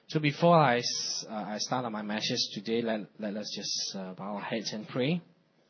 So before I start on my message today, let us just bow our heads and pray.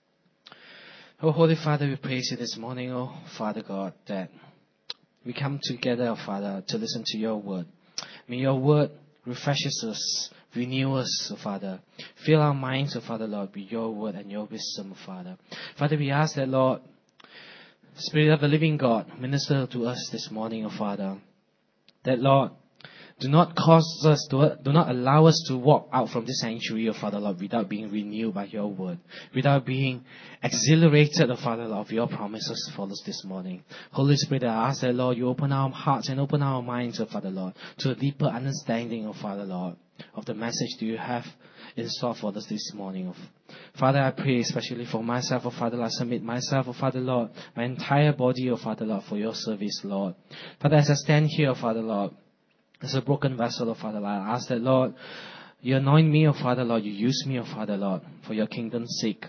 Oh, Holy Father, we praise you this morning, oh Father God, that we come together, oh Father, to listen to your word. May your word refreshes us, renew us, oh Father. Fill our minds, oh Father, Lord, with your word and your wisdom, oh Father. Father, we ask that, Lord, Spirit of the living God, minister to us this morning, oh Father. That, Lord, do not allow us to walk out from this sanctuary, oh Father Lord, without being renewed by your word, without being exhilarated, oh Father Lord, of your promises for us this morning. Holy Spirit, I ask that, Lord, you open our hearts and open our minds, oh Father Lord, to a deeper understanding, oh Father Lord, of the message that you have in store for us this morning. Father, I pray especially for myself, oh Father Lord, I submit myself, oh Father Lord, my entire body, oh Father Lord, for your service, Lord. Father, as I stand here, oh Father Lord, as a broken vessel, oh Father Lord, I ask that, Lord, you anoint me, oh Father Lord, you use me, oh Father Lord, for your kingdom's sake.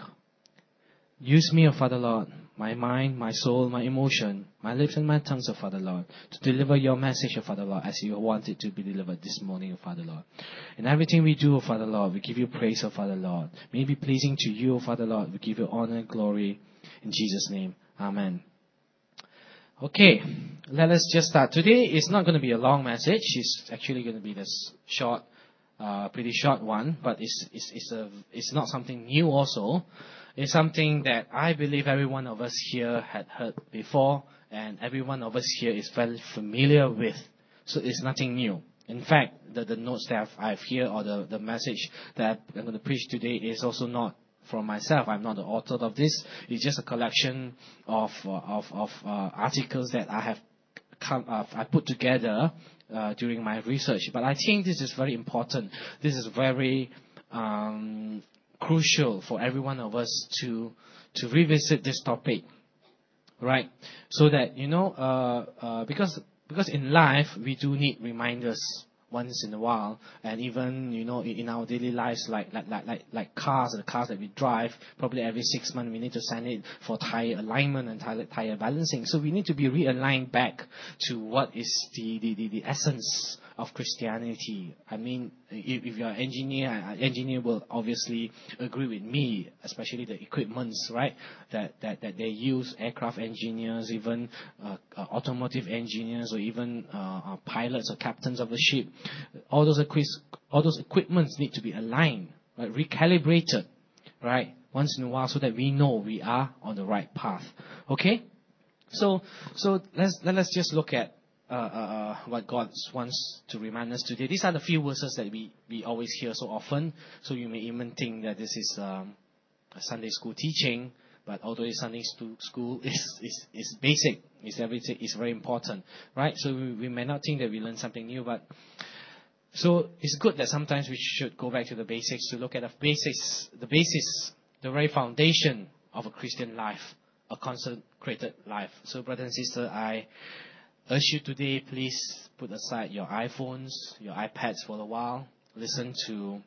Use me, oh Father Lord, my mind, my soul, my emotion, my lips and my tongues, oh Father Lord, to deliver your message, oh Father Lord, as you want it to be delivered this morning, oh Father Lord. In everything we do, oh Father Lord, we give you praise, oh Father Lord. May it be pleasing to you, oh Father Lord. We give you honor and glory. In Jesus' name, amen. Okay, let us just start. Today is not going to be a long message. It's actually going to be this short, pretty short one. But it's not something new also. It's something that I believe every one of us here had heard before, and every one of us here is very familiar with. So it's nothing new. In fact, the notes that I've here, or the message that I'm going to preach today, is also not from myself. I'm not the author of this. It's just a collection of articles that I have I put together during my research. But I think this is very important. This is very crucial for every one of us to revisit this topic, right? So that because in life we do need reminders once in a while, and even in our daily lives, like cars, the cars that we drive, probably every 6 months we need to send it for tire alignment and tire balancing. So we need to be realigned back to what is the essence of Christianity. I mean, if you're an engineer will obviously agree with me, especially the equipments, right? That they use, aircraft engineers, even automotive engineers, or even pilots or captains of a ship. All those equipments need to be aligned, right? Recalibrated, right? Once in a while, so that we know we are on the right path. Okay? So let's just look at what God wants to remind us today. These are the few verses that we always hear so often. So you may even think that this is a Sunday school teaching, but although it's Sunday school is basic, it's everything, is very important, right? So we may not think that we learn something new, but so it's good that sometimes we should go back to the basics, to look at the basis, the very foundation of a Christian life, a consecrated life. So, brother and sister, I urge you today, please put aside your iPhones, your iPads for a while. Listen to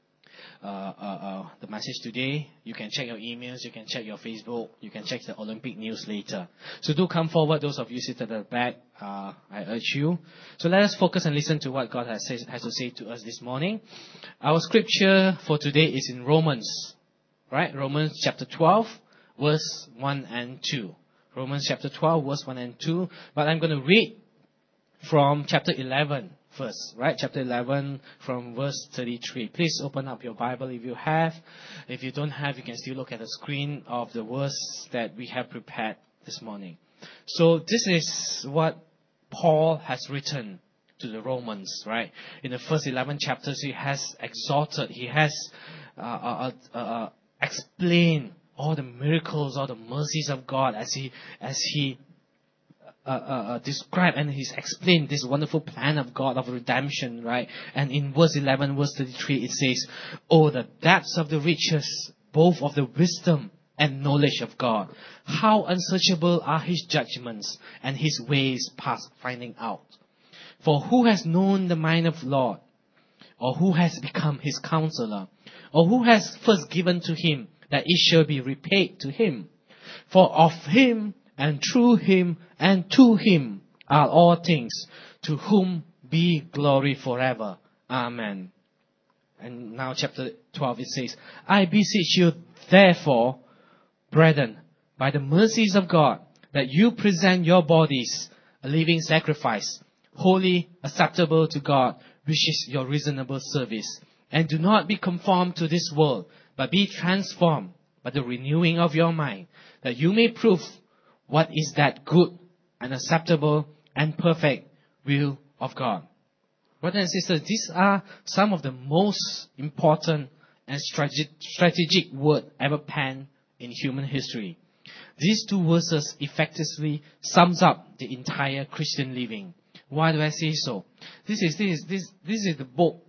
the message today. You can check your emails, you can check your Facebook, you can check the Olympic news later. So do come forward, those of you seated at the back, I urge you. So let us focus and listen to what God has to say to us this morning. Our scripture for today is in Romans, right? Romans chapter 12, verse 1 and 2. Romans chapter 12, verse 1 and 2. But I'm going to read from chapter 11 first, right? Chapter 11 from verse 33. Please open up your Bible if you have. If you don't have, you can still look at the screen of the verse that we have prepared this morning. So this is what Paul has written to the Romans, right? In the first 11 chapters, he has exhorted, he has explained all the miracles, all the mercies of God as he described and he's explained this wonderful plan of God of redemption, right? And in verse 11, verse 33, it says, "Oh, the depths of the riches, both of the wisdom and knowledge of God. How unsearchable are his judgments and his ways past finding out. For who has known the mind of the Lord? Or who has become his counselor? Or who has first given to him that it shall be repaid to him? For of him and through him and to him are all things, to whom be glory forever. Amen. And now chapter 12 it says, I beseech you therefore, brethren, by the mercies of God, that you present your bodies a living sacrifice, holy, acceptable to God, which is your reasonable service. And do not be conformed to this world, but be transformed by the renewing of your mind, that you may prove what is that good and acceptable and perfect will of God. Brothers and sisters, these are some of the most important and strategic words ever penned in human history. These two verses effectively sums up the entire Christian living. Why do I say so? This is the book,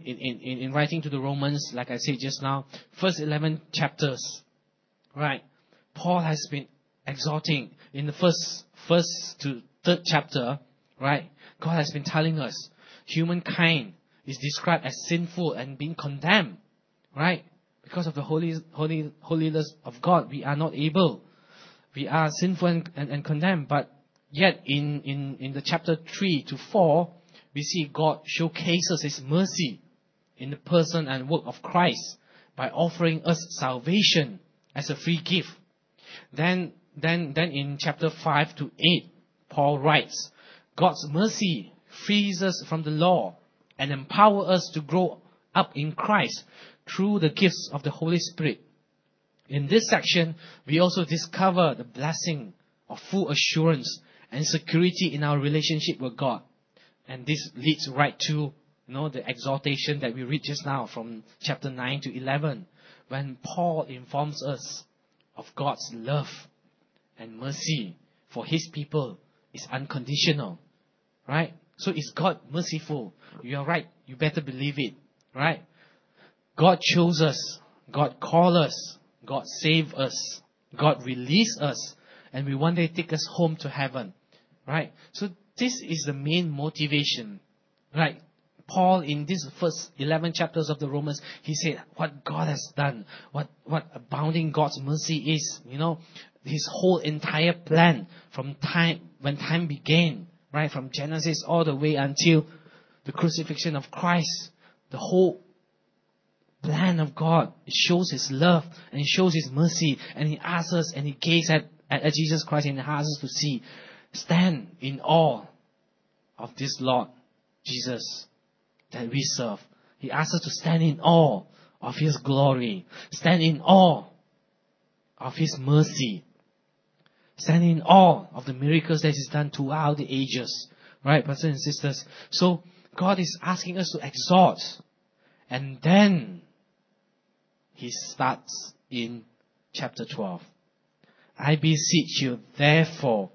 in writing to the Romans, like I said just now, first 11 chapters, right? Paul has been exhorting in the first to third chapter, right? God has been telling us humankind is described as sinful and being condemned, right? Because of the holiness of God, we are not able. We are sinful and condemned. But yet in the chapter 3 to 4, we see God showcases His mercy in the person and work of Christ by offering us salvation as a free gift. Then in chapter 5 to 8, Paul writes, God's mercy frees us from the law and empower us to grow up in Christ through the gifts of the Holy Spirit. In this section, we also discover the blessing of full assurance and security in our relationship with God. And this leads right to the exhortation that we read just now from chapter 9 to 11, when Paul informs us of God's love and mercy for His people is unconditional. Right? So is God merciful? You are right. You better believe it. Right? God chose us. God called us. God saved us. God released us. And will one day take us home to heaven. Right? So this is the main motivation. Right? Paul, in these first 11 chapters of the Romans, he said what God has done, what abounding God's mercy is. His whole entire plan from when time began, right, from Genesis all the way until the crucifixion of Christ, the whole plan of God. It shows His love and it shows His mercy, and He asks us and He gazes at Jesus Christ and He asks us to see, stand in awe of this Lord Jesus that we serve. He asks us to stand in awe of His glory, stand in awe of His mercy, stand in awe of the miracles that He's done throughout the ages. Right, brothers and sisters? So God is asking us to exhort, and then He starts in chapter 12. I beseech you, therefore.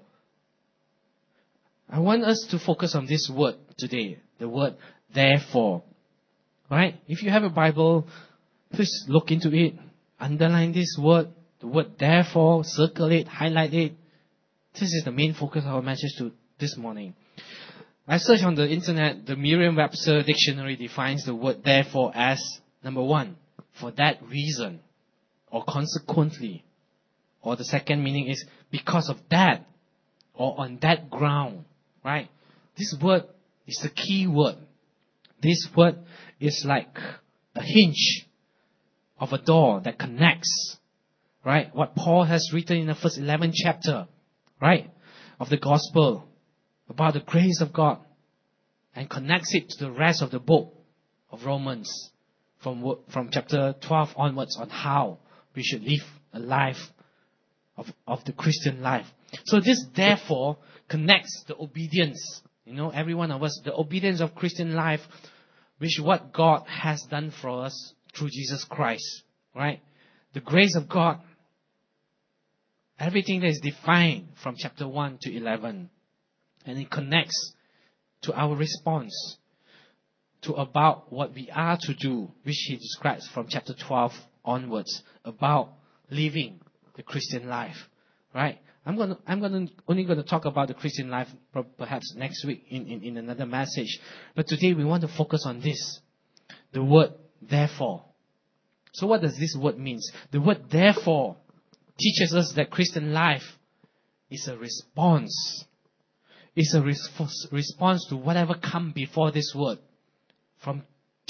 I want us to focus on this word today, the word therefore. Right? If you have a Bible, please look into it. Underline this word, the word therefore, circle it, highlight it. This is the main focus of our message this morning. I searched on the internet, the Merriam-Webster dictionary defines the word therefore as, number 1, for that reason, or consequently. Or the second meaning is because of that, or on that ground. Right? This word is the key word. This word is like a hinge of a door that connects, right, what Paul has written in the first 11 chapter, right, of the gospel about the grace of God, and connects it to the rest of the book of Romans from chapter 12 onwards on how we should live a life of the Christian life. So this therefore connects the obedience, every one of us, the obedience of Christian life, which what God has done for us through Jesus Christ, right? The grace of God, everything that is defined from chapter 1 to 11, and it connects to our response to about what we are to do, which he describes from chapter 12 onwards, about living the Christian life, right? I'm only going to talk about the Christian life perhaps next week in another message. But today we want to focus on this. The word therefore. So what does this word mean? The word therefore teaches us that Christian life is a response. It's a response to whatever come before this word. From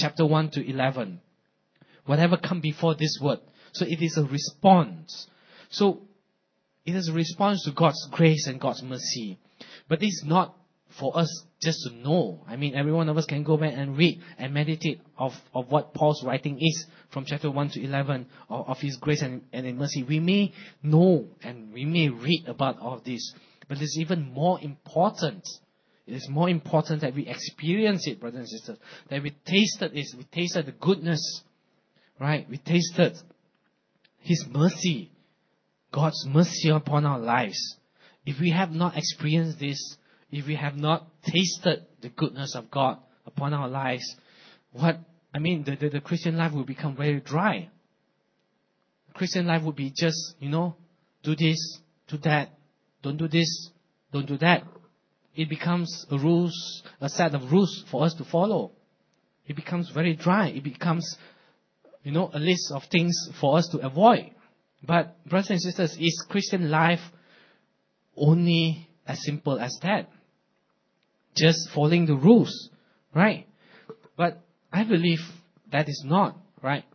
chapter 1 to 11. Whatever come before this word. So it is a response. So it is a response to God's grace and God's mercy. But it's not for us just to know. I mean, every one of us can go back and read and meditate of what Paul's writing is from chapter 1 to 11 of his grace and his mercy. We may know and we may read about all of this. But it's even more important. It is more important that we experience it, brothers and sisters. That we tasted it. We tasted the goodness. Right? We tasted His mercy. God's mercy upon our lives. If we have not experienced this, if we have not tasted the goodness of God upon our lives, the Christian life will become very dry. Christian life would be just, do this, do that, don't do this, don't do that. It becomes a set of rules for us to follow. It becomes very dry. It becomes, a list of things for us to avoid. But, brothers and sisters, is Christian life only as simple as that? Just following the rules, right? But I believe that is not, right?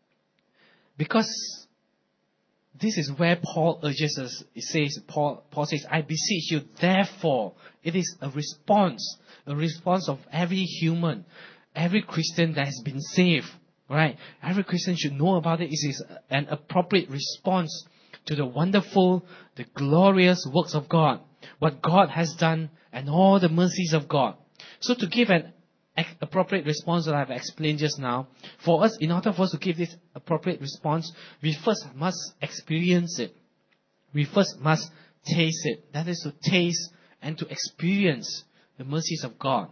Because this is where Paul urges us. Paul says, I beseech you, therefore. It is a response of every human, every Christian that has been saved, right? Every Christian should know about it. It is an appropriate response to the wonderful, the glorious works of God, what God has done, and all the mercies of God. So to give an appropriate response that I've explained just now, for us, in order for us to give this appropriate response, we first must experience it. We first must taste it. That is to taste and to experience the mercies of God.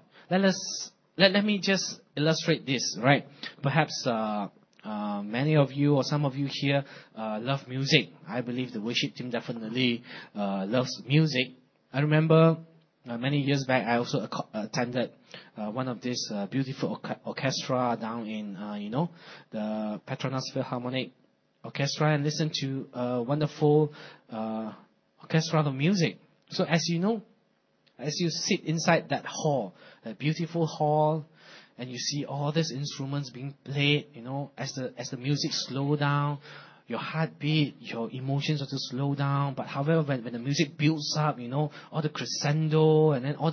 Let me just illustrate this, right? Perhaps many of you or some of you here love music. I believe the worship team definitely loves music. I remember many years back, I also attended one of these beautiful orchestra down in, the Petronas Philharmonic Orchestra, and listened to a wonderful orchestra of music. So as you know, as you sit inside that hall, that beautiful hall, and you see all these instruments being played, as the music slow down, your heartbeat, your emotions also slow down. But however, when the music builds up, all the crescendo and then all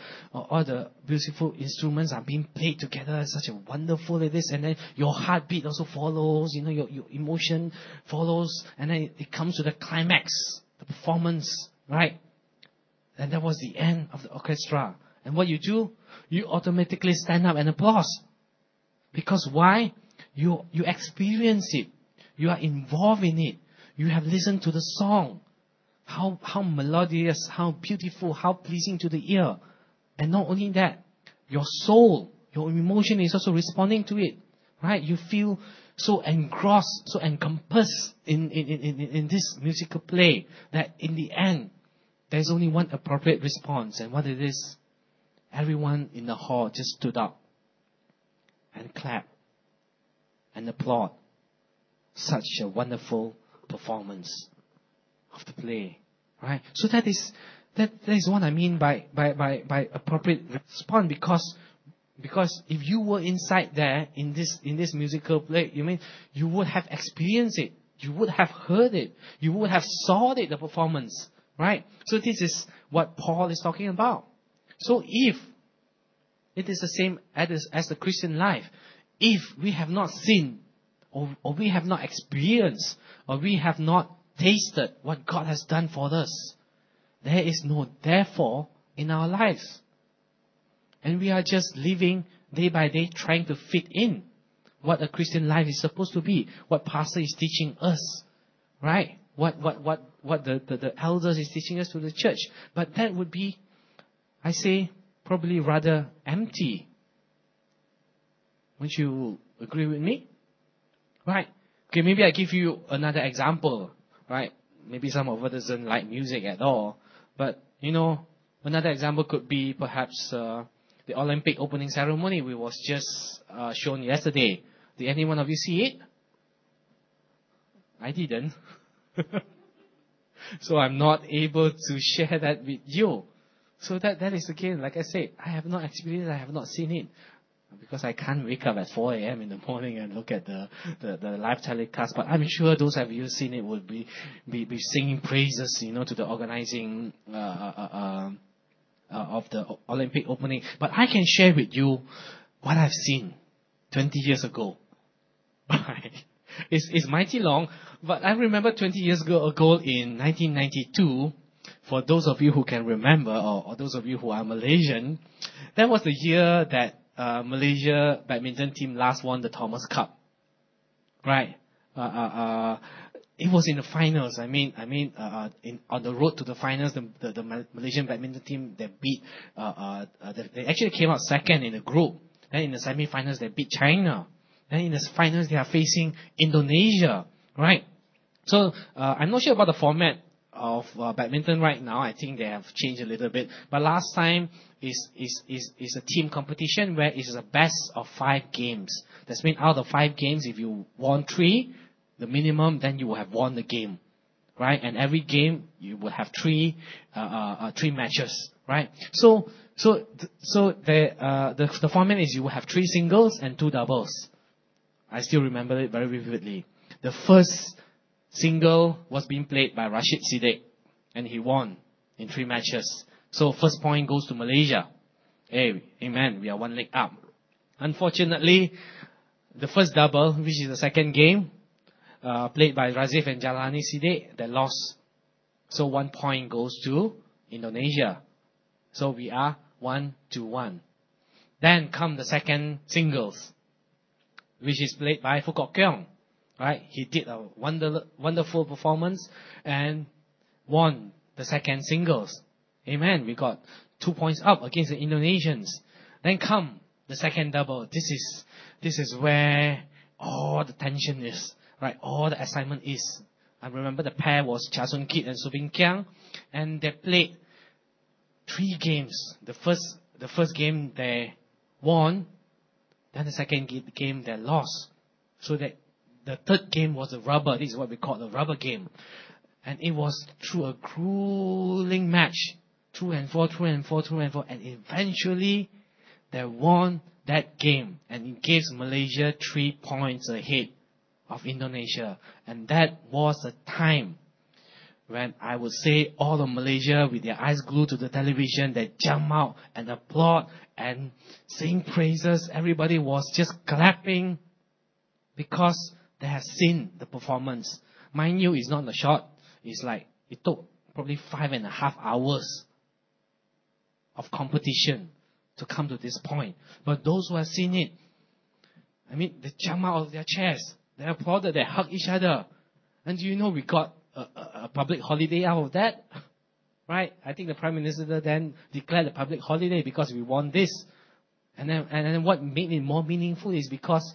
the beautiful instruments are being played together, such a wonderful it is. And then your heartbeat also follows, your emotion follows, and then it comes to the climax, the performance, right? And that was the end of the orchestra. And what you do, you automatically stand up and applaud. Because why? You experience it. You are involved in it. You have listened to the song. How melodious, how beautiful, how pleasing to the ear. And not only that, your soul, your emotion is also responding to it. Right? You feel so engrossed, so encompassed in this musical play that in the end, there's only one appropriate response. And what it is, everyone in the hall just stood up and clapped and applauded. Such a wonderful performance of the play, right? So that is what I mean by appropriate response, because if you were inside there in this musical play, you would have experienced it, you would have heard it, you would have saw it, the performance, right? So this is what Paul is talking about. So if it is the same as the Christian life, if we have not seen, or we have not experienced, or we have not tasted what God has done for us, there is no therefore in our lives. And we are just living day by day trying to fit in what a Christian life is supposed to be, what pastor is teaching us, right? What the elders is teaching us to the church. But that would be, I say, probably rather empty. Wouldn't you agree with me? Right. Okay, maybe I give you another example, right? Maybe some of us doesn't like music at all. But, another example could be perhaps the Olympic opening ceremony, which was just shown yesterday. Did any one of you see it? I didn't. So I'm not able to share that with you. So that is again, like I said, I have not experienced it, I have not seen it. because I can't wake up at 4 a.m. in the morning and look at the live telecast. But I'm sure those of you seen it would be singing praises, to the organizing of the Olympic opening. But I can share with you what I've seen 20 years ago. It's mighty long, but I remember 20 years ago in 1992, for those of you who can remember, or those of you who are Malaysian, that was the year that Malaysia badminton team last won the Thomas Cup. Right? It was in the finals. On the road to the finals, the Malaysian badminton team, they beat, they actually came out second in the group. Then in the semi-finals, they beat China. Then in the finals, they are facing Indonesia. Right? So, I'm not sure about the format of badminton right now. I think they have changed a little bit. But last time is a team competition where it's a best of 5 games. That's mean out of 5 games, if you won 3, the minimum, then you will have won the game, right? And every game you will have 3 matches, right? So the format is you will have 3 singles and 2 doubles. I still remember it very vividly. The first single was being played by Rashid Siddiq, and he won in 3 matches. So first point goes to Malaysia. Hey, amen. We are 1 leg up. Unfortunately, the first double, which is the second game, played by Razif and Jalani Siddiq, they lost. So 1 point goes to Indonesia. So we are 1-1. Then come the second singles, which is played by Foo Kok Keong. Right? He did a wonderful performance and won the second singles. Amen. We got 2 points up against the Indonesians. Then come the second double. This is where all the tension is. Right? All the excitement is. I remember the pair was Chia Soon Kit and Subin Kiang, and they played 3 games. The first game they won, then the second game they lost. So that the third game was a rubber. This is what we call the rubber game. And it was through a grueling match. Through and forth. And eventually, they won that game. And it gives Malaysia 3 points ahead of Indonesia. And that was the time when I would say all of Malaysia, with their eyes glued to the television, they jump out and applaud and sing praises. Everybody was just clapping because they have seen the performance. Mind you, it's not the shot. It's like, it took probably 5.5 hours of competition to come to this point. But those who have seen it, they jump out of their chairs. They applauded, they hugged each other. And do you know we got a public holiday out of that? Right? I think the Prime Minister then declared a public holiday because we won this. And then what made it more meaningful is because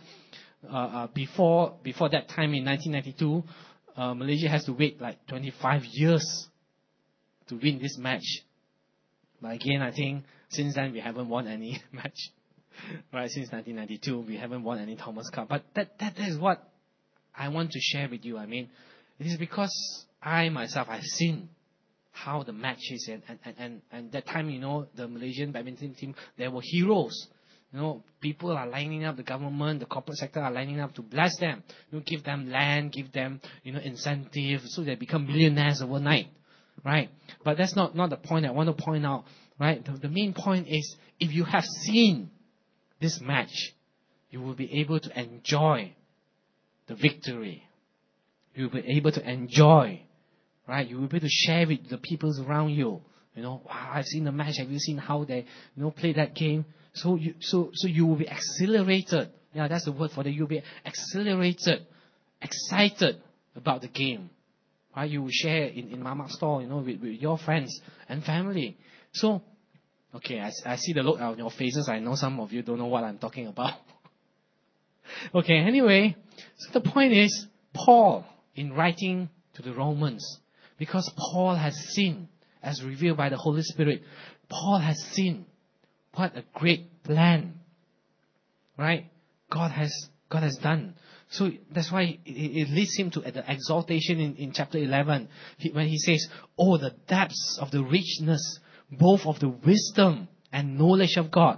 before that time in 1992, Malaysia has to wait like 25 years to win this match. But again, I think since then we haven't won any match. Right, since 1992, we haven't won any Thomas Cup. But that is what I want to share with you. It is because I myself, I've seen how the match is, and that time, the Malaysian badminton team, they were heroes. People are lining up, the government, the corporate sector are lining up to bless them. Give them land, give them, incentive, so they become millionaires overnight. Right? But that's not the point I want to point out. Right? The main point is, if you have seen this match, you will be able to enjoy the victory. You will be able to enjoy, right? You will be able to share with the people around you. Wow, I've seen the match. Have you seen how they, play that game? So you will be exhilarated. Yeah, that's the word for that. You'll be exhilarated, excited about the game. Right? You will share in Mama store, with your friends and family. So, okay, I see the look on your faces. I know some of you don't know what I'm talking about. Okay, anyway, so the point is, Paul, in writing to the Romans, because Paul has seen, as revealed by the Holy Spirit, Paul has seen what a great plan, right, God has done. So that's why it leads him to the exaltation in chapter 11, when he says, oh, the depths of the richness, both of the wisdom and knowledge of God.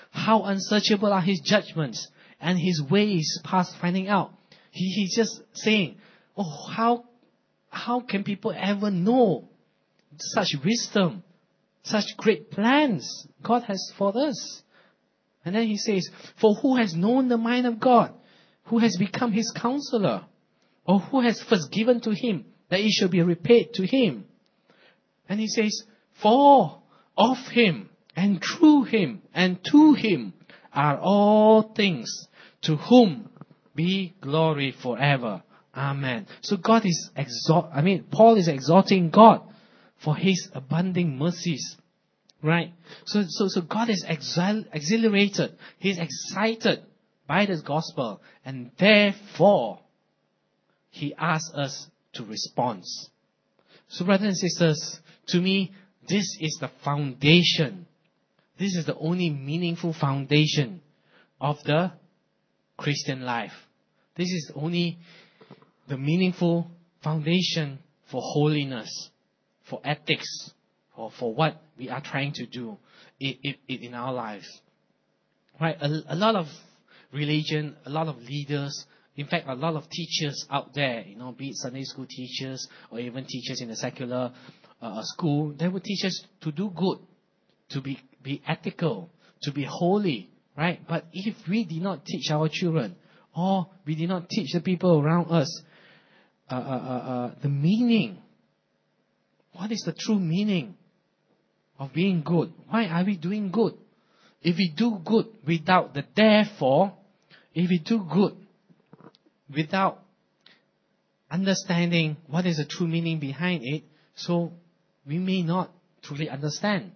How unsearchable are his judgments and his ways past finding out. He's just saying, oh, how can people ever know such wisdom, such great plans God has for us? And then he says, for who has known the mind of God? Who has become his counselor? Or who has first given to him that it shall be repaid to him? And he says, for of him and through him and to him are all things, to whom be glory forever. Amen. So Paul is exalting God for his abounding mercies. Right? So God is exhilarated. He's excited by this gospel. And therefore, he asks us to respond. So brothers and sisters, to me, this is the foundation. This is the only meaningful foundation of the Christian life. This is only the meaningful foundation for holiness, for ethics, or for what we are trying to do in our lives. Right? A lot of religion, a lot of leaders, in fact, a lot of teachers out there, be it Sunday school teachers or even teachers in the secular school, they would teach us to do good, to be ethical, to be holy, right? But if we did not teach our children, or we did not teach the people around us the meaning, what is the true meaning of being good? Why are we doing good? If we do good without the therefore, if we do good without understanding what is the true meaning behind it, so we may not truly understand.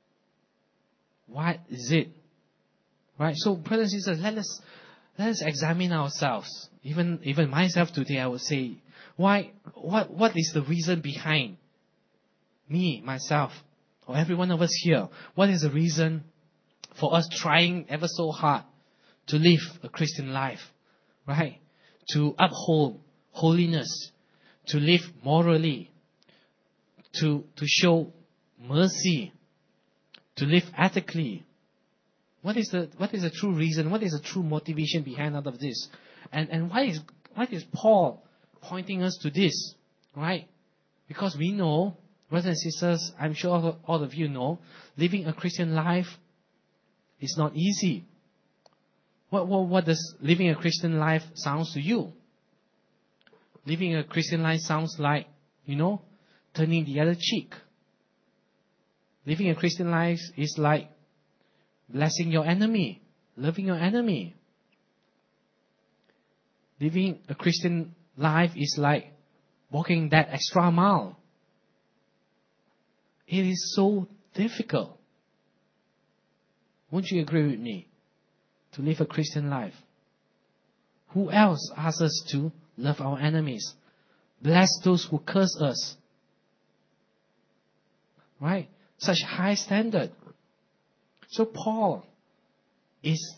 What is it? Right? So, brothers and sisters, let us examine ourselves. Even myself today, I would say, what is the reason behind me, myself, or every one of us here? What is the reason for us trying ever so hard to live a Christian life? Right? To uphold holiness, to live morally, to show mercy, to live ethically. What is the true reason? What is the true motivation behind all of this? And why is Paul pointing us to this? Right? Because we know, brothers and sisters, I'm sure all of you know, living a Christian life is not easy. What does living a Christian life sounds to you? Living a Christian life sounds like, turning the other cheek. Living a Christian life is like blessing your enemy, loving your enemy. Living a Christian life is like walking that extra mile. It is so difficult. Won't you agree with me? To live a Christian life. Who else asks us to love our enemies? Bless those who curse us. Right? Such high standard. So Paul is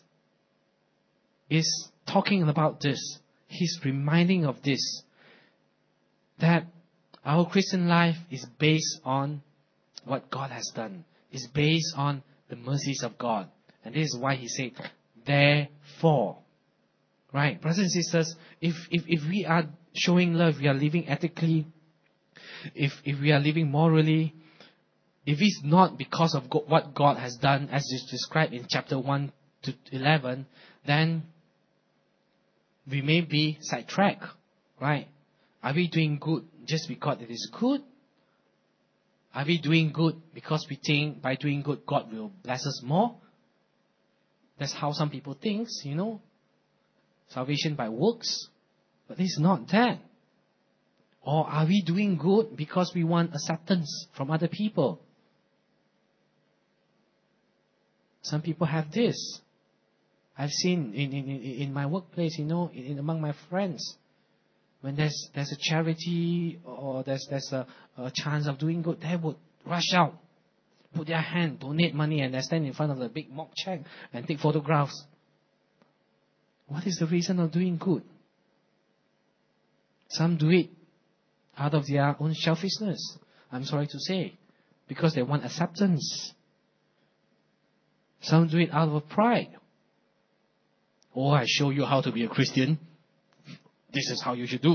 talking about this. He's reminding of this. That our Christian life is based on what God has done. It's based on the mercies of God. And this is why he said, therefore. Right? Brothers and sisters, if we are showing love, we are living ethically, if we are living morally, if it's not because of what God has done, as is described in chapter 1 to 11, then we may be sidetracked. Right? Are we doing good just because it is good? Are we doing good because we think by doing good God will bless us more? That's how some people think, salvation by works. But it's not that. Or are we doing good because we want acceptance from other people? Some people have this. I've seen in my workplace, among my friends, when there's a charity or there's a chance of doing good, they would rush out, put their hand, donate money, and they stand in front of the big mock check and take photographs. What is the reason of doing good? Some do it out of their own selfishness, I'm sorry to say, because they want acceptance. Some do it out of pride. Oh, I show you how to be a Christian. This is how you should do.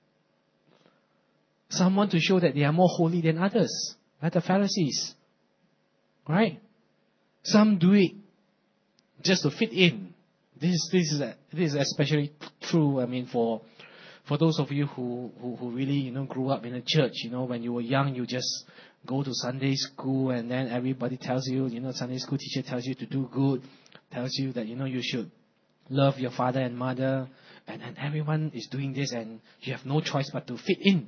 Some want to show that they are more holy than others, like the Pharisees. Right? Some do it just to fit in. This is especially true, for those of you who really, grew up in a church. When you were young, you just go to Sunday school, and then everybody tells you, Sunday school teacher tells you to do good, tells you that, you should love your father and mother, and everyone is doing this, and you have no choice but to fit in.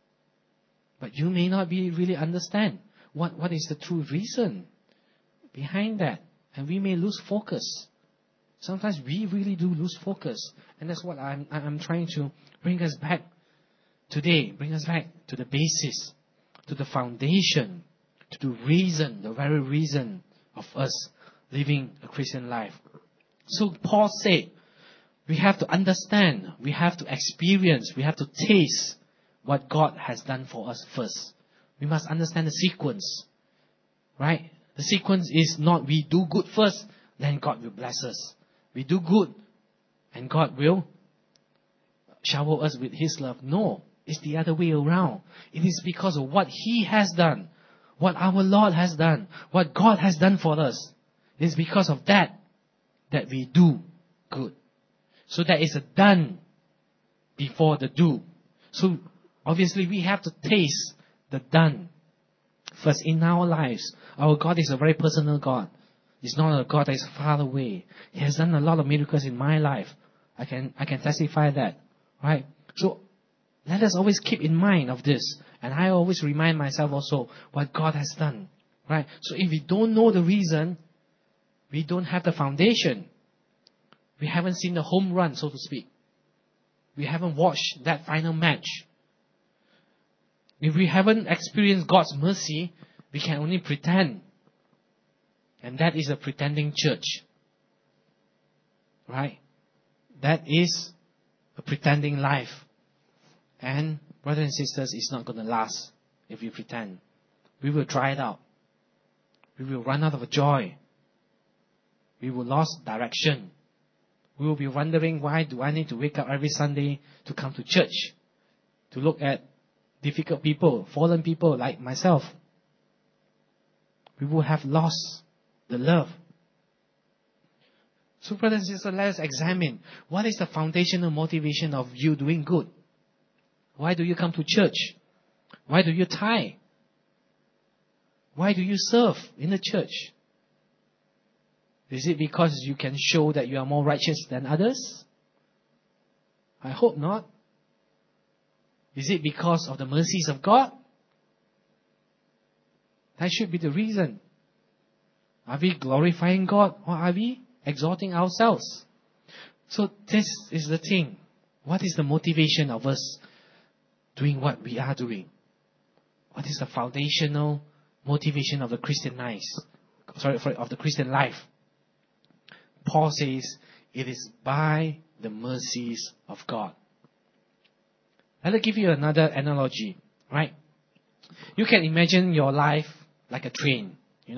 But you may not really understand what is the true reason behind that. And we may lose focus. Sometimes we really do lose focus. And that's what I'm trying to bring us back today. Bring us back to the basis, to the foundation, to the reason, the very reason of us living a Christian life. So Paul said, we have to understand, we have to experience, we have to taste what God has done for us first. We must understand the sequence. Right? The sequence is not we do good first, then God will bless us. We do good, and God will shower us with His love. No, it's the other way around. It is because of what He has done, what our Lord has done, what God has done for us. It is because of that we do good. So there is a done before the do. So obviously we have to taste the done first in our lives. Our God is a very personal God. He's not a God that is far away. He has done a lot of miracles in my life. I can testify that. Right? So let us always keep in mind of this. And I always remind myself also what God has done. Right? So if we don't know the reason, we don't have the foundation. We haven't seen the home run, so to speak. We haven't watched that final match. If we haven't experienced God's mercy, we can only pretend. And that is a pretending church. Right? That is a pretending life. And brothers and sisters, it's not going to last if we pretend. We will dry it out. We will run out of joy. We will lose direction. We will be wondering, why do I need to wake up every Sunday to come to church? To look at difficult people, fallen people like myself. We will have lost the love. So brothers and sisters, let us examine, what is the foundational motivation of you doing good? Why do you come to church? Why do you tithe? Why do you serve in the church? Is it because you can show that you are more righteous than others? I hope not. Is it because of the mercies of God? That should be the reason. Are we glorifying God, or are we exalting ourselves? So this is the thing. What is the motivation of us doing what we are doing? What is the foundational motivation of the Christian life? Of the Christian life? Paul says, it is by the mercies of God. Let me give you another analogy, right? You can imagine your life like a train,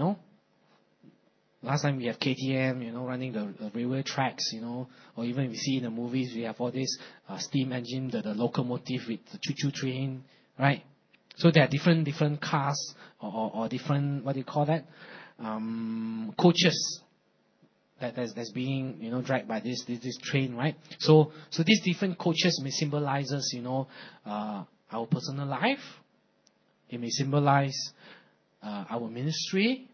Last time we have KTM, running the railway tracks, or even we see in the movies, we have all this steam engine, the locomotive with the choo-choo train, right? So there are different cars or different, what do you call that? Coaches that's being, dragged by this train, right? So these different coaches may symbolizes, our personal life. It may symbolize our ministry,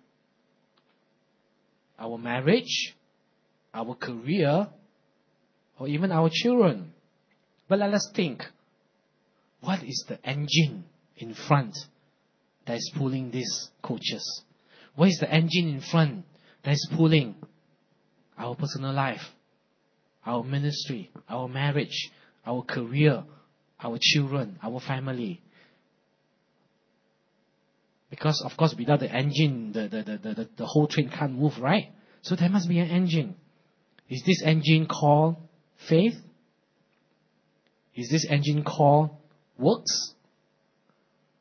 our marriage, our career, or even our children. But let us think, what is the engine in front that is pulling these coaches? What is the engine in front that is pulling our personal life, our ministry, our marriage, our career, our children, our family? Because, of course, without the engine, the whole train can't move, right? So there must be an engine. Is this engine called faith? Is this engine called works?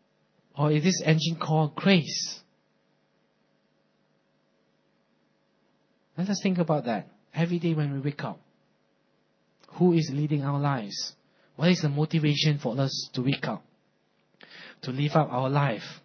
Or is this engine called grace? Let us think about that. Every day when we wake up, who is leading our lives? What is the motivation for us to wake up? To live up our life?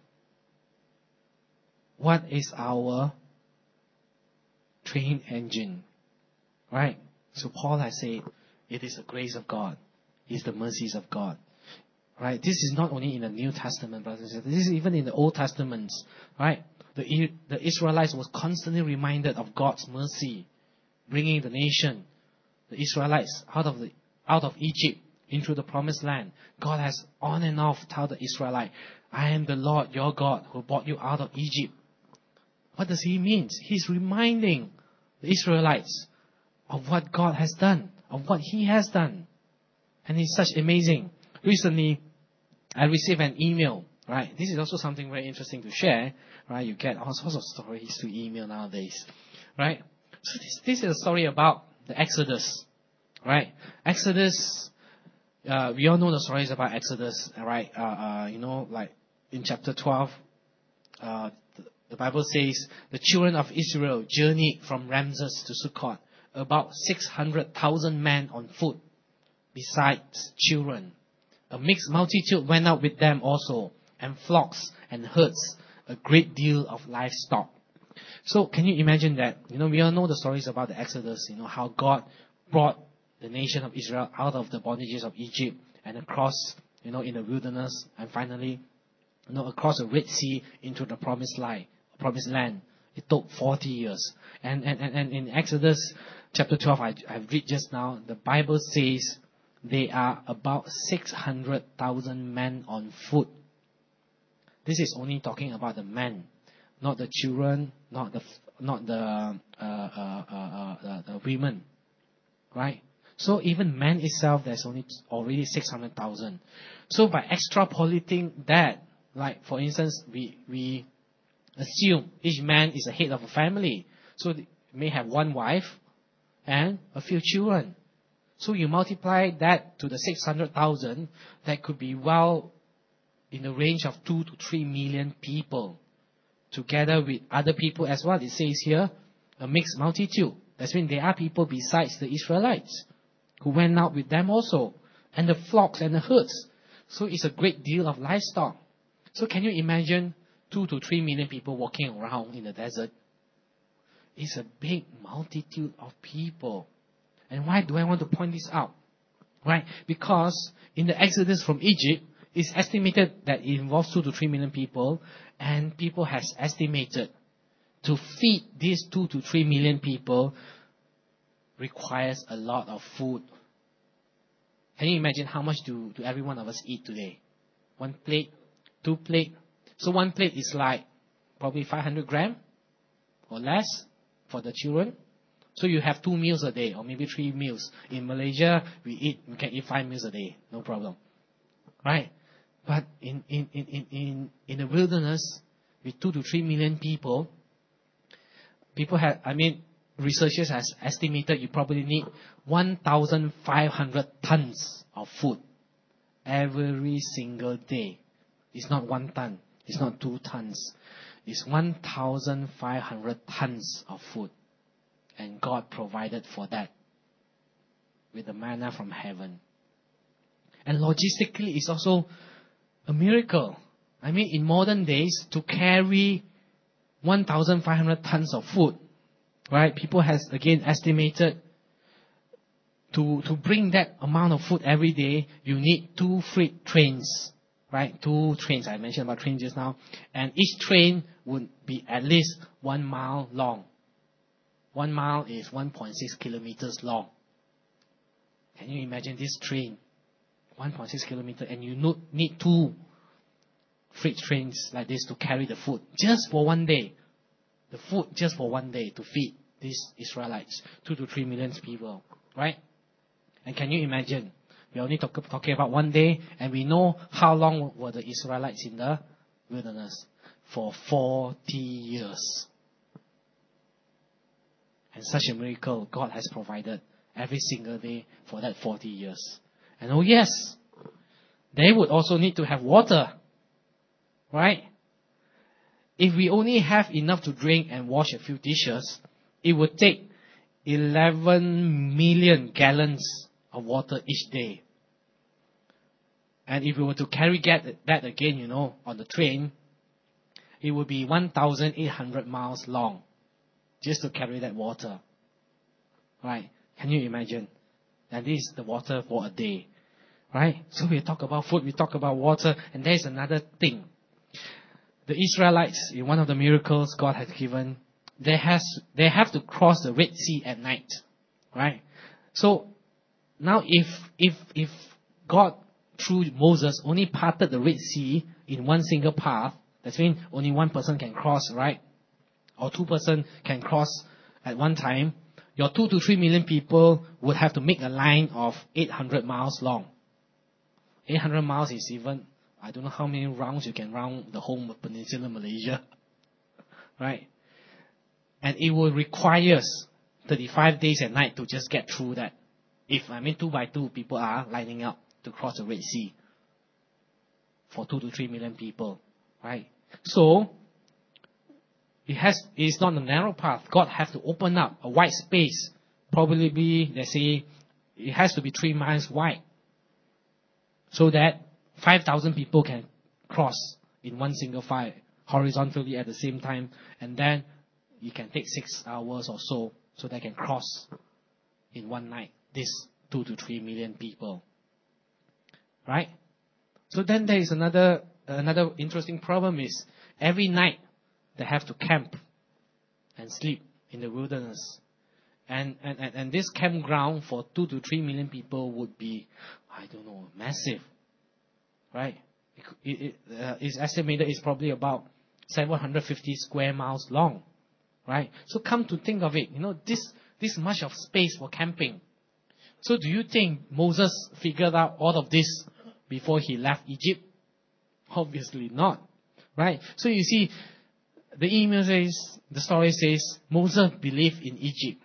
What is our train engine? Right? So Paul has said, it is the grace of God. It is the mercies of God. Right? This is not only in the New Testament, brothers and sisters. This is even in the Old Testament. Right? The Israelites was constantly reminded of God's mercy, bringing the nation, the Israelites, out of Egypt into the promised land. God has on and off told the Israelite, I am the Lord your God who brought you out of Egypt. What does he mean? He's reminding the Israelites of what God has done, of what he has done. And it's such amazing. Recently, I received an email, right? This is also something very interesting to share, right? You get all sorts of stories to email nowadays, right? So this is a story about the Exodus, right? Exodus, we all know the stories about Exodus, right? Like in chapter 12, the Bible says, the children of Israel journeyed from Ramses to Sukkot, about 600,000 men on foot, besides children. A mixed multitude went out with them also, and flocks and herds, a great deal of livestock. So can you imagine that? We all know the stories about the Exodus, how God brought the nation of Israel out of the bondages of Egypt and across, in the wilderness, and finally, across the Red Sea into the promised land. It took 40 years. And in Exodus chapter 12, I've read just now, the Bible says they are about 600,000 men on foot. This is only talking about the men, not the children, not the women, right? So even man itself, there's already 600,000. So by extrapolating that, like for instance, we assume each man is the head of a family, so they may have one wife and a few children. So you multiply that to the 600,000, that could be well in the range of 2 to 3 million people, together with other people as well. It says here, a mixed multitude. That means there are people besides the Israelites who went out with them also, and the flocks and the herds. So it's a great deal of livestock. So can you imagine 2 to 3 million people walking around in the desert? It's a big multitude of people. And why do I want to point this out? Right? Because in the Exodus from Egypt, it's estimated that it involves 2 to 3 million people, and people has estimated to feed these 2 to 3 million people requires a lot of food. Can you imagine how much do every one of us eat today? 1 plate, 2 plate. So 1 plate is like probably 500 grams or less for the children. So you have 2 meals a day, or maybe 3 meals. In Malaysia, we can eat 5 meals a day, no problem, right? But in the wilderness, with 2 to 3 million people, researchers has estimated you probably need 1,500 tons of food every single day. It's not 1 ton, it's not 2 tons, it's 1,500 tons of food. And God provided for that with the manna from heaven. And logistically, it's also a miracle. In modern days, to carry 1,500 tons of food, right? People has again estimated to bring that amount of food every day, you need 2 freight trains, right? 2 trains. I mentioned about trains just now. And each train would be at least 1 mile long. 1 mile is 1.6 kilometers long. Can you imagine this train? 1.6 kilometers, and you need 2 freight trains like this to carry the food just for 1 day. The food just for 1 day to feed these Israelites, 2 to 3 million people, right? And can you imagine? We're only talking about 1 day, and we know how long were the Israelites in the wilderness? For 40 years. And such a miracle God has provided every single day for that 40 years. And oh yes, they would also need to have water, right? If we only have enough to drink and wash a few dishes, it would take 11 million gallons of water each day. And if we were to carry that again, on the train, it would be 1,800 miles long just to carry that water. Right? Can you imagine? And this is the water for a day. Right? So we talk about food, we talk about water, and there's another thing. The Israelites, in one of the miracles God has given, they have to cross the Red Sea at night. Right? So now if God through Moses only parted the Red Sea in one single path, that means only one person can cross, right? Or two person can cross at one time. Your 2 to 3 million people would have to make a line of 800 miles long. 800 miles is even, I don't know how many rounds you can round the whole peninsula Malaysia. Right? And it will require 35 days at night to just get through that. If, 2 by 2 people are lining up to cross the Red Sea for 2 to 3 million people. Right? So, it's not a narrow path. God has to open up a wide space. Probably be, let's say, it has to be 3 miles wide. So that 5,000 people can cross in one single file horizontally at the same time. And then it can take 6 hours or so they can cross in one night. This 2 to 3 million people. Right? So then there is another interesting problem is every night they have to camp and sleep in the wilderness. And this campground for 2 to 3 million people would be, massive. Right? It's estimated it's probably about 750 square miles long. Right? So come to think of it, this much of space for camping. So do you think Moses figured out all of this before he left Egypt? Obviously not. Right? So you see, the story says, Moses believed in Egypt.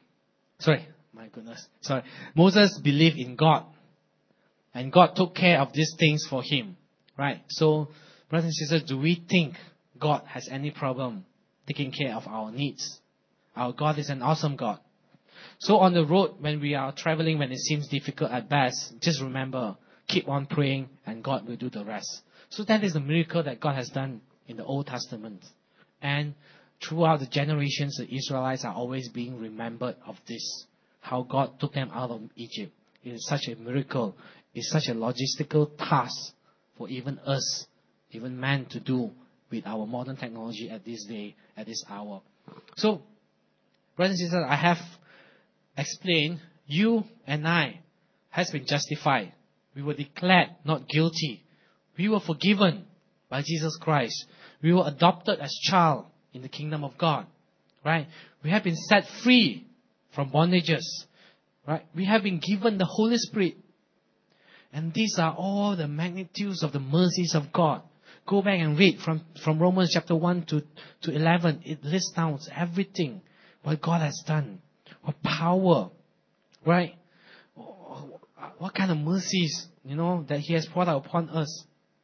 Moses believed in God. And God took care of these things for him. Right? So, brothers and sisters, do we think God has any problem taking care of our needs? Our God is an awesome God. So on the road, when we are traveling, when it seems difficult at best, just remember, keep on praying and God will do the rest. So that is the miracle that God has done in the Old Testament. And throughout the generations, the Israelites are always being remembered of this. How God took them out of Egypt. It is such a miracle. It's such a logistical task for even us, even man to do with our modern technology at this day, at this hour. So, brothers and sisters, I have explained, you and I has been justified. We were declared not guilty. We were forgiven by Jesus Christ. We were adopted as child in the kingdom of God. Right? We have been set free from bondages. Right? We have been given the Holy Spirit. And these are all the magnitudes of the mercies of God. Go back and read from Romans chapter 1 to 11. It lists down everything what God has done. What power. Right? What kind of mercies, that He has poured out upon us.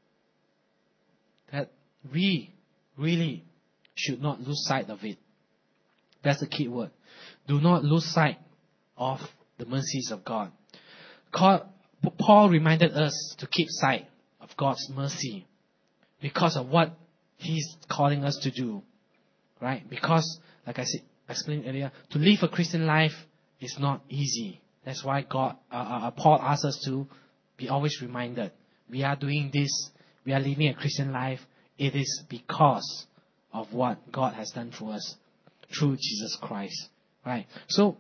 That we really should not lose sight of it. That's the key word. Do not lose sight of the mercies of God. Paul reminded us to keep sight of God's mercy because of what He's calling us to do. Right? Because, like I explained earlier, to live a Christian life is not easy. That's why Paul asks us to be always reminded. We are doing this. We are living a Christian life. It is because of what God has done for us through Jesus Christ. Right? So,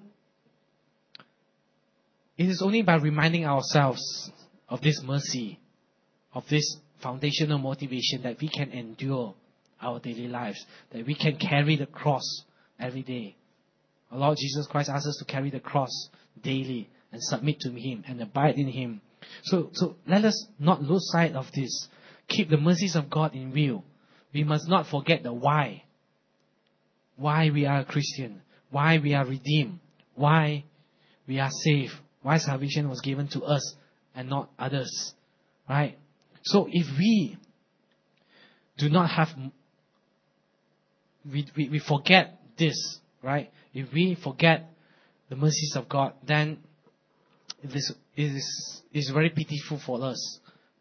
it is only by reminding ourselves of this mercy, of this foundational motivation that we can endure our daily lives, that we can carry the cross every day. Our Lord Jesus Christ asks us to carry the cross daily and submit to Him and abide in Him. So let us not lose sight of this. Keep the mercies of God in view. We must not forget the why. Why we are a Christian. Why we are redeemed. Why we are saved. Why salvation was given to us and not others. Right? So if we do not have, we forget this, right? If we forget the mercies of God, then it is very pitiful for us.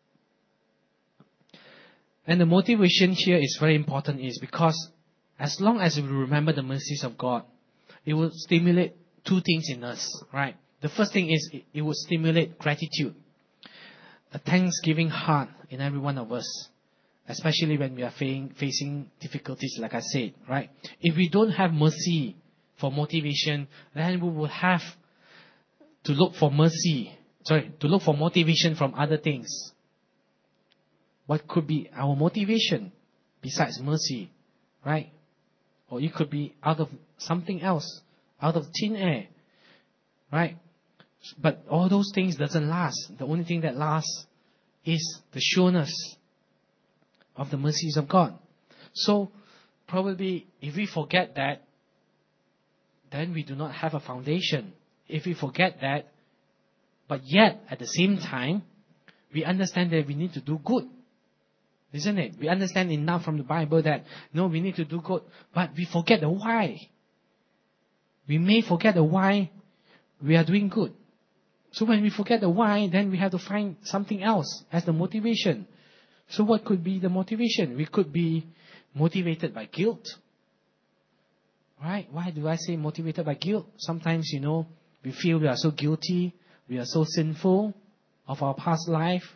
And the motivation here is very important, is because as long as we remember the mercies of God, it will stimulate two things in us, right? The first thing is it will stimulate gratitude, a thanksgiving heart in every one of us, especially when we are facing difficulties, like I said, right? If we don't have mercy for motivation, then we will have to look for motivation from other things. What could be our motivation besides mercy, right? Or it could be out of something else, out of thin air, right? But all those things doesn't last. The only thing that lasts is the sureness of the mercies of God. So, probably, if we forget that, then we do not have a foundation. If we forget that, but yet, at the same time, we understand that we need to do good. Isn't it? We understand enough from the Bible that, no, we need to do good, but we forget the why. We may forget the why we are doing good. So when we forget the why, then we have to find something else as the motivation. So what could be the motivation? We could be motivated by guilt. Right? Why do I say motivated by guilt? Sometimes, we feel we are so guilty, we are so sinful of our past life,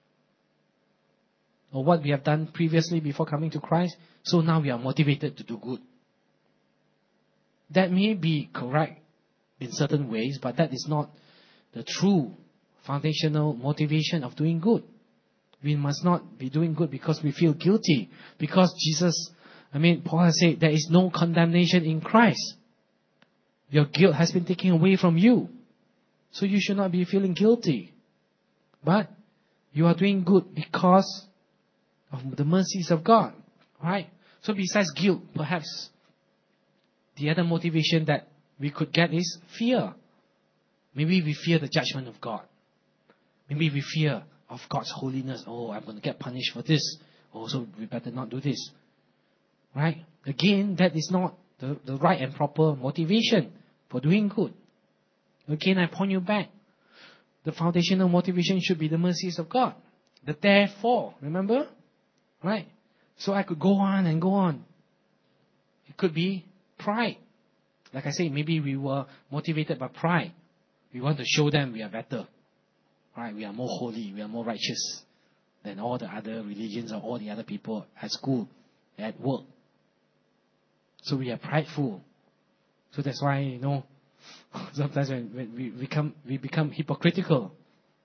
or what we have done previously before coming to Christ. So now we are motivated to do good. That may be correct in certain ways, but that is not the true foundational motivation of doing good. We must not be doing good because we feel guilty. Because Paul has said there is no condemnation in Christ. Your guilt has been taken away from you. So you should not be feeling guilty. But you are doing good because of the mercies of God. Right? So besides guilt, perhaps the other motivation that we could get is fear. Maybe we fear the judgment of God. Maybe we fear of God's holiness. Oh, I'm going to get punished for this. Oh, so we better not do this. Right? Again, that is not the right and proper motivation for doing good. Again, I point you back. The foundational motivation should be the mercies of God. The therefore, remember? Right? So I could go on and go on. It could be pride. Like I say, maybe we were motivated by pride. We want to show them we are better. Right? We are more holy, we are more righteous than all the other religions or all the other people at school, at work. So we are prideful. So that's why, sometimes when we become hypocritical.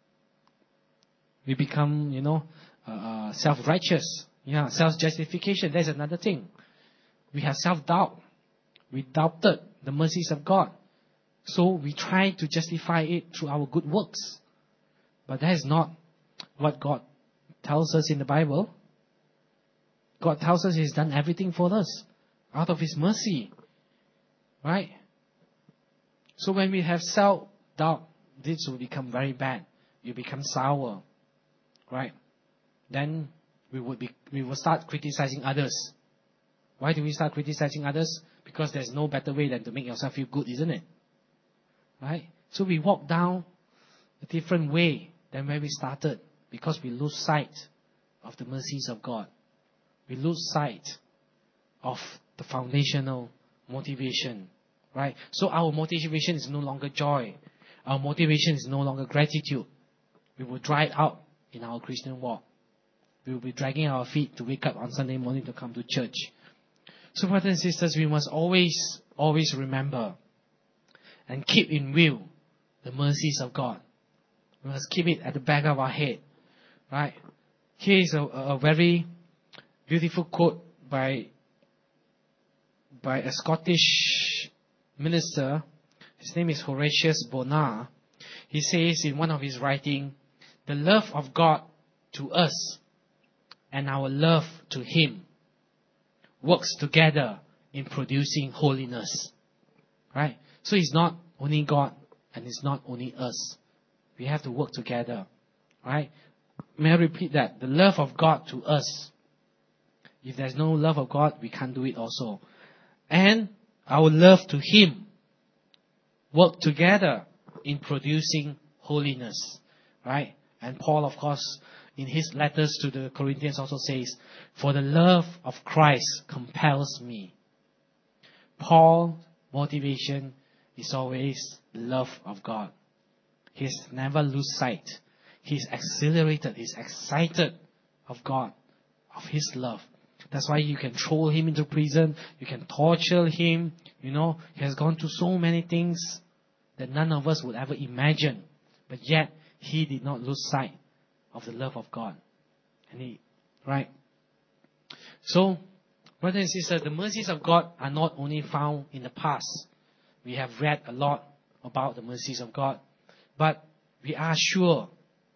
We become, self-righteous. Yeah, self-justification. That's another thing. We have self-doubt. We doubted the mercies of God. So we try to justify it through our good works. But that is not what God tells us in the Bible. God tells us He's done everything for us out of His mercy. Right? So when we have self-doubt, this will become very bad. You become sour. Right? Then we will start criticizing others. Why do we start criticizing others? Because there's no better way than to make yourself feel good, isn't it? Right? So we walk down a different way than where we started because we lose sight of the mercies of God. We lose sight of the foundational motivation. Right? So our motivation is no longer joy. Our motivation is no longer gratitude. We will dry it out in our Christian walk. We will be dragging our feet to wake up on Sunday morning to come to church. So brothers and sisters, we must always remember and keep in view the mercies of God. We must keep it at the back of our head. Right? Here is a very beautiful quote by a Scottish minister. His name is Horatius Bonar. He says in one of his writings, the love of God to us and our love to Him works together in producing holiness. Right? So it's not only God and it's not only us. We have to work together. Right? May I repeat that? The love of God to us. If there's no love of God, we can't do it also. And our love to Him work together in producing holiness. Right? And Paul, of course, in his letters to the Corinthians also says, for the love of Christ compels me. Paul's motivation is always the love of God. He's never lose sight. He's accelerated. He's excited of God, of His love. That's why you can throw him into prison. You can torture him. He has gone through so many things that none of us would ever imagine. But yet, he did not lose sight of the love of God. Right? So, brothers and sisters, the mercies of God are not only found in the past. We have read a lot about the mercies of God. But we are sure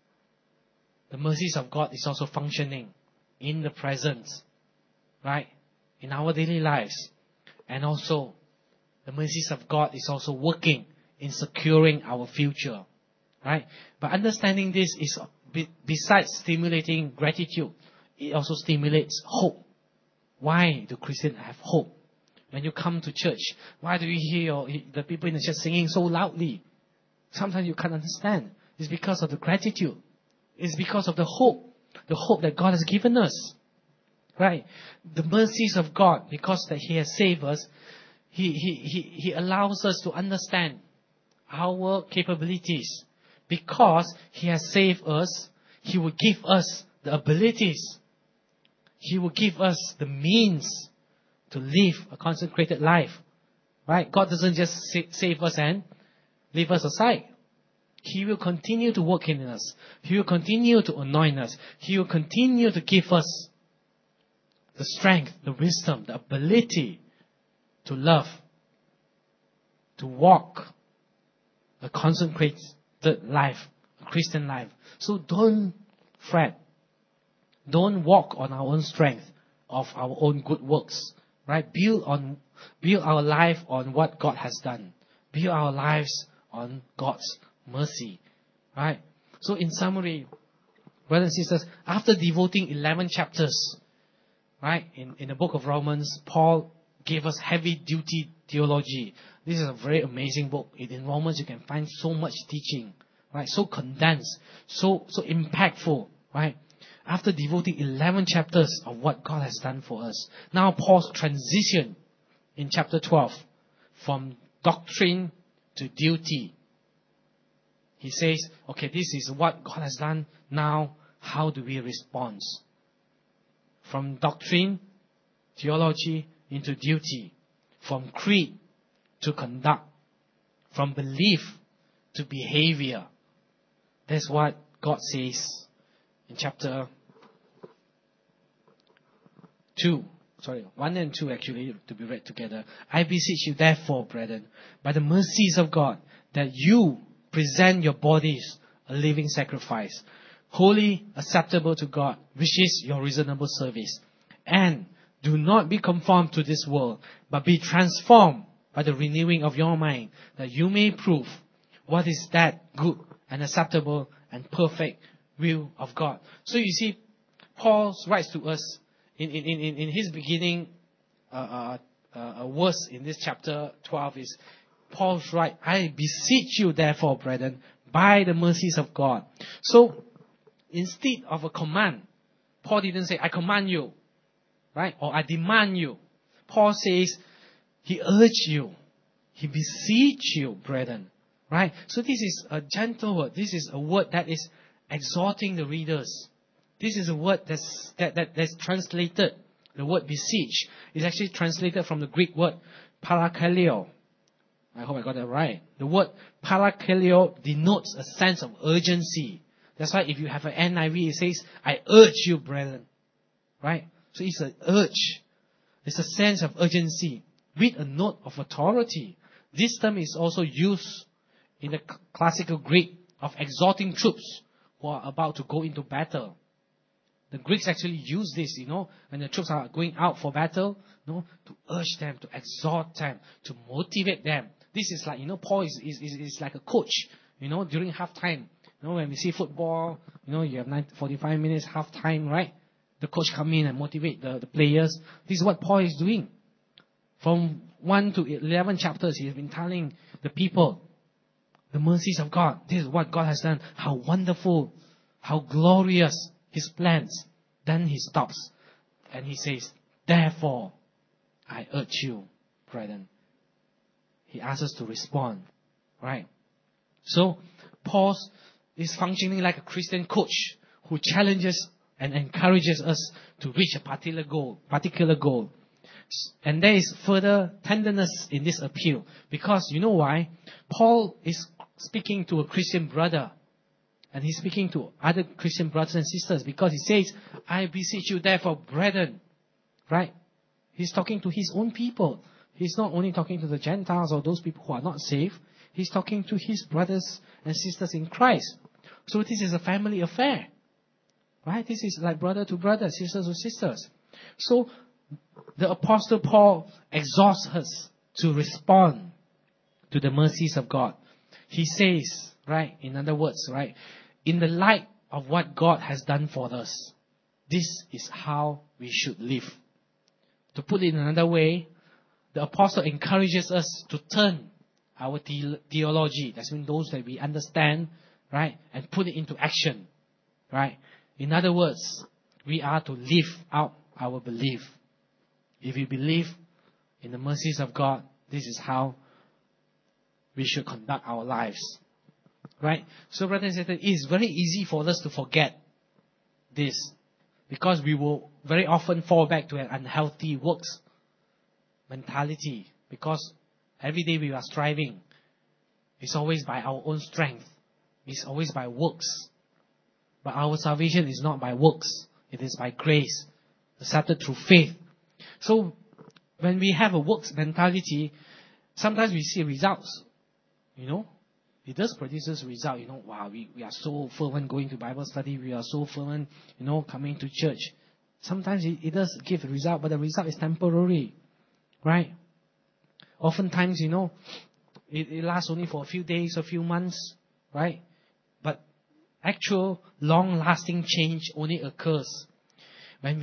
the mercies of God is also functioning in the present. Right? In our daily lives. And also, the mercies of God is also working in securing our future. Right? But understanding this is, besides stimulating gratitude, it also stimulates hope. Why do Christians have hope? When you come to church, why do you hear the people in the church singing so loudly? Sometimes you can't understand. It's because of the gratitude. It's because of the hope that God has given us. Right? The mercies of God, because that He has saved us, He allows us to understand our capabilities. Because He has saved us, He will give us the abilities. He will give us the means to live a consecrated life. Right? God doesn't just save us and leave us aside. He will continue to work in us. He will continue to anoint us. He will continue to give us the strength, the wisdom, the ability to love, to walk a consecrated life, a Christian life. So don't fret. Don't walk on our own strength of our own good works. Right? Build our life on what God has done. Build our lives on God's mercy. Right? So in summary, brothers and sisters, after devoting 11 chapters, right, in the book of Romans, Paul gave us heavy duty theology. This is a very amazing book. In Romans you can find so much teaching. Right? So condensed, so impactful. Right? After devoting 11 chapters of what God has done for us, now Paul's transition in chapter 12 from doctrine to duty. He says, okay, this is what God has done. Now, how do we respond? From doctrine, theology, into duty. From creed to conduct. From belief to behavior. That's what God says in chapter 1 and 2 actually, to be read together. I beseech you therefore, brethren, by the mercies of God, that you present your bodies a living sacrifice, holy, acceptable to God, which is your reasonable service. And do not be conformed to this world, but be transformed by the renewing of your mind, that you may prove what is that good and acceptable and perfect will of God. So you see, Paul writes to us in his beginning verse in this chapter 12 is, Paul's right, I beseech you therefore, brethren, by the mercies of God. So, instead of a command, Paul didn't say, I command you, right? Or I demand you. Paul says, he urged you. He beseech you, brethren. Right? So this is a gentle word. This is a word that is exhorting the readers. This is a word that's translated. The word beseech is actually translated from the Greek word parakaleo. I hope I got that right. The word parakaleo denotes a sense of urgency. That's why if you have an NIV, it says, I urge you, brethren. Right? So it's an urge. It's a sense of urgency with a note of authority. This term is also used in the classical Greek of exhorting troops who are about to go into battle. The Greeks actually use this, when the troops are going out for battle, to urge them, to exhort them, to motivate them. This is like, Paul is like a coach, during halftime. When we see football, you have 45 minutes halftime, right? The coach come in and motivate the players. This is what Paul is doing. From 1 to 11 chapters, he has been telling the people the mercies of God. This is what God has done. How wonderful, how glorious his plans. Then he stops and he says, therefore, I urge you, brethren. He asks us to respond. Right? So, Paul is functioning like a Christian coach who challenges and encourages us to reach a particular goal. And there is further tenderness in this appeal. Because you know why? Paul is speaking to a Christian brother. And he's speaking to other Christian brothers and sisters. Because he says, I beseech you therefore, brethren. Right? He's talking to his own people. He's not only talking to the Gentiles or those people who are not saved. He's talking to his brothers and sisters in Christ. So this is a family affair. Right? This is like brother to brother, sister to sisters. So the Apostle Paul exhorts us to respond to the mercies of God. He says, right, in other words, right, in the light of what God has done for us, this is how we should live. To put it in another way, the Apostle encourages us to turn our theology, that's mean those that we understand, right, and put it into action, right. In other words, we are to live out our belief. If we believe in the mercies of God, this is how we should conduct our lives. Right? So, brothers and sisters, it is very easy for us to forget this. Because we will very often fall back to an unhealthy works mentality. Because every day we are striving. It's always by our own strength. It's always by works. But our salvation is not by works. It is by grace, accepted through faith. So, when we have a works mentality, sometimes we see results. You know, it does produce this result. You know, wow, we are so fervent going to Bible study. We are so fervent, you know, coming to church. Sometimes it does give a result, but the result is temporary. Right? Oftentimes, you know, it lasts only for a few days, a few months. Right? But actual long-lasting change only occurs when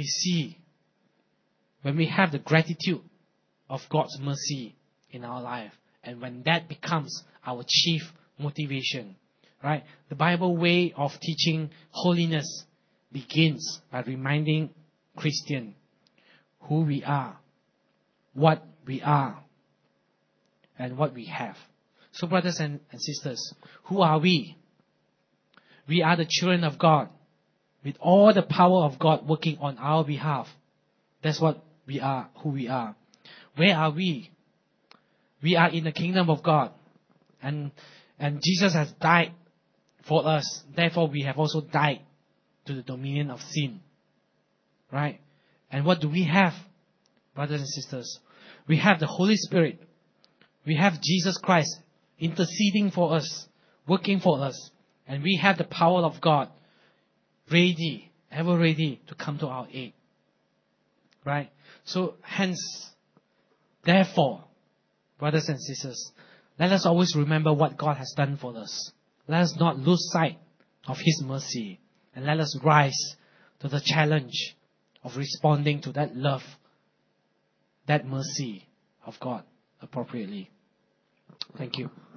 we have the gratitude of God's mercy in our life. And when that becomes our chief motivation. Right? The Bible way of teaching holiness begins by reminding Christian who we are, what we are, and what we have. So brothers and sisters, who are we? We are the children of God, with all the power of God working on our behalf. That's what we are, who we are. Where are we? We are in the kingdom of God. And Jesus has died for us. Therefore, we have also died to the dominion of sin. Right? And what do we have, brothers and sisters? We have the Holy Spirit. We have Jesus Christ interceding for us, working for us. And we have the power of God ready, ever ready to come to our aid. Right? So, hence, therefore, brothers and sisters, let us always remember what God has done for us. Let us not lose sight of His mercy. And let us rise to the challenge of responding to that love, that mercy of God appropriately. Thank you.